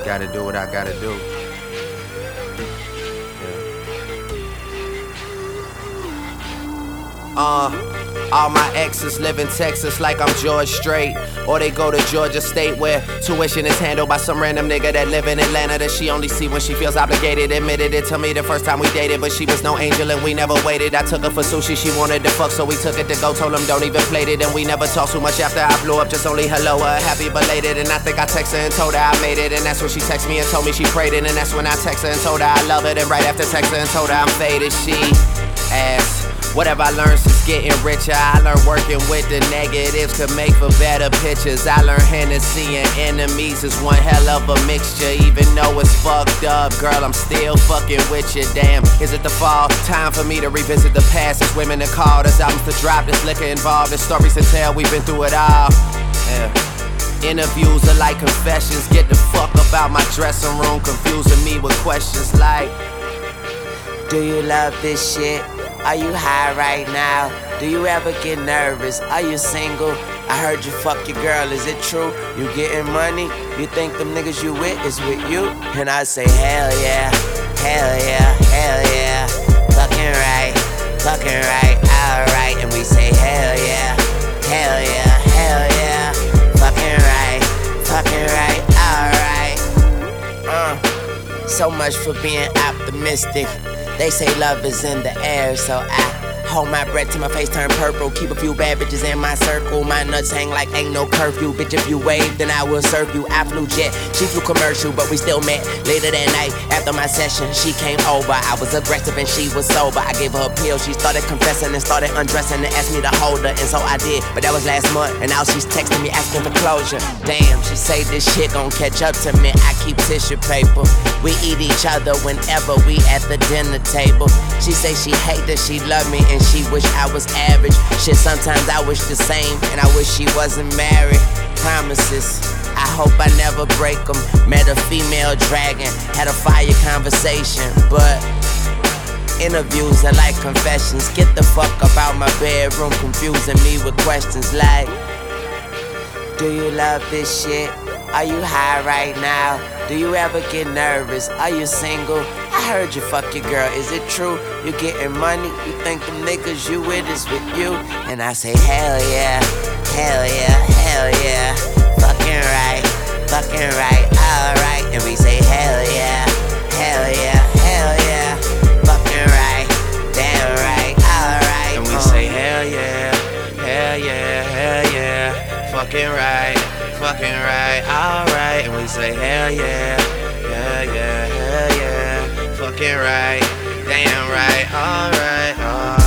Gotta do what I gotta do. All my exes live in Texas like I'm George Strait, or they go to Georgia State where tuition is handled by some random nigga that live in Atlanta that she only see when she feels obligated. Admitted it to me the first time we dated, but she was no angel and we never waited. I took her for sushi, she wanted to fuck, so we took it to go. Told him don't even plate it, and we never talked too much after I blew up. Just only hello, happy belated. And I think I texted her and told her I made it, and that's when she texted me and told me she prayed it. And that's when I texted her and told her I love it. And right after texting her and told her I'm faded, she asked, whatever I learned since getting richer, I learned working with the negatives could make for better pictures. I learned Hennessy and enemies is one hell of a mixture. Even though it's fucked up, girl, I'm still fucking with you. Damn, is it the fall? Time for me to revisit the past. There's women to call, there's albums to drop, there's liquor involved, there's stories to tell, we've been through it all. Yeah. Interviews are like confessions. Get the fuck up out my dressing room, confusing me with questions like, do you love this shit? Are you high right now? Do you ever get nervous? Are you single? I heard you fuck your girl, is it true? You getting money? You think them niggas you with is with you? And I say hell yeah, hell yeah, hell yeah. Fucking right, alright. And we say hell yeah, hell yeah, hell yeah. Fucking right, alright. So much for being optimistic. They say love is in the air, so I hold my breath till my face turn purple. Keep a few bad bitches in my circle. My nuts hang like ain't no curfew. Bitch, if you wave, then I will serve you. I flew jet, she flew commercial, but we still met. Later that night, after my session, she came over. I was aggressive and she was sober. I gave her a pill, she started confessing and started undressing and asked me to hold her, and so I did. But that was last month, and now she's texting me asking for closure. Damn, she say this shit gon' catch up to me. I keep tissue paper. We eat each other whenever we at the dinner table. She say she hate that she love me and she wish I was average. Shit, sometimes I wish the same, and I wish she wasn't married. Promises, I hope I never break them. Met a female dragon, had a fire conversation, but interviews are like confessions. Get the fuck up out my bedroom, confusing me with questions like, do you love this shit? Are you high right now? Do you ever get nervous? Are you single? I heard you fuck your girl, is it true? You getting money? You think them niggas you with is with you? And I say hell yeah, hell yeah, hell yeah. Fucking right, alright. And we say hell yeah, hell yeah, hell yeah. Fucking right, damn right, alright. And we say hell yeah, hell yeah, hell yeah. Fucking right, alright. And we say hell yeah, yeah, yeah, hell yeah. Fucking right, damn right, alright, alright.